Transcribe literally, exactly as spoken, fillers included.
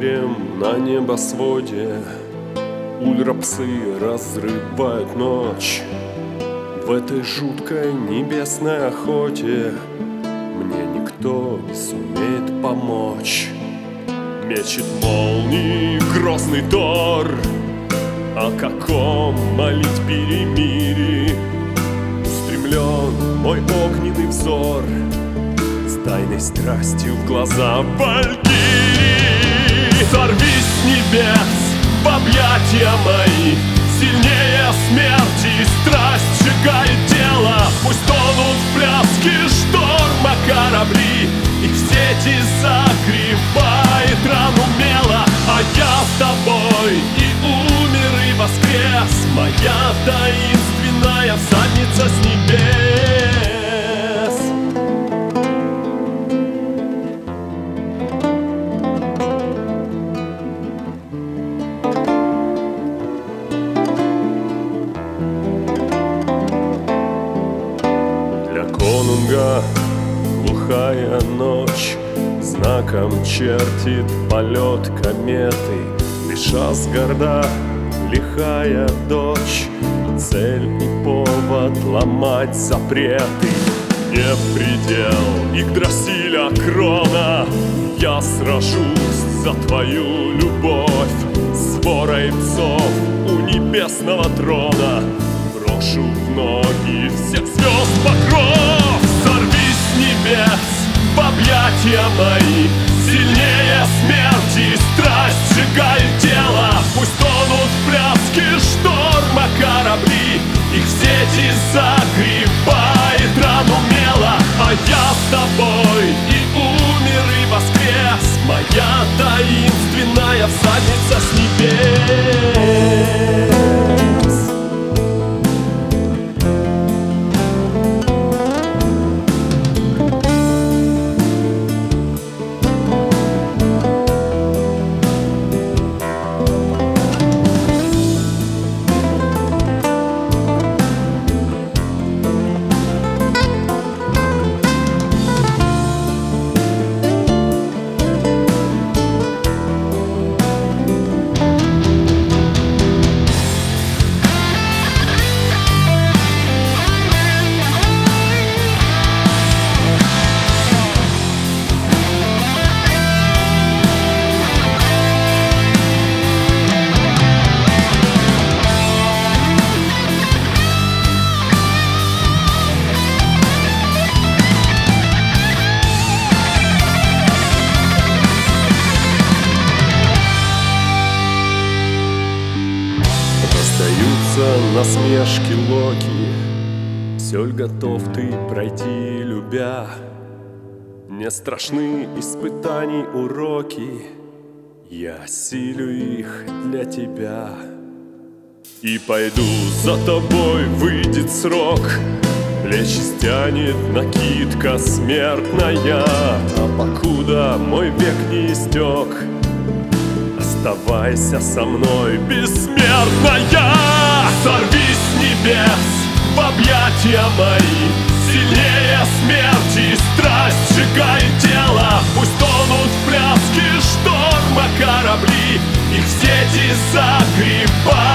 вихрем на небосводе ультрапсы разрывают ночь. В этой жуткой небесной охоте мне никто не сумеет помочь. Мечет молнии грозный Тор, о каком молить перемирии устремлен мой огненный взор с тайной страстью в глаза Валькирии. Сорвись с небес в объятия мои, сильнее смерти страсть сжигает тело. Пусть тонут в пляске шторма корабли, их в сети закрывает рану мела. А я с тобой и умер, и воскрес, моя таинственная всадница с небес. Конунга глухая ночь знаком чертит полет кометы. Лишь Асгарда лихая дочь, цель и повод ломать запреты. Не предел Игдрасиля крона, я сражусь за твою любовь. С ворой псов у небесного трона брошу в ноги всех звезд покров. Сорвись с небес в объятия мои, сильнее смерти страсть сжигает тело. Пусть тонут в пляске шторма корабли, их в сети закрывает рану мела. А я с тобой и умер, и воскрес, моя таинственная всадница с небес. Насмешки Локи, все ль готов ты пройти, любя? Не страшны испытаний уроки, я осилю их для тебя. И пойду за тобой, выйдет срок, плечи стянет накидка смертная. А покуда мой век не истек, оставайся со мной, бессмертная. Сорвись с небес в объятия мои, сильнее смерти страсть сжигает тело. Пусть тонут в пляске шторма корабли, их в сети закрывают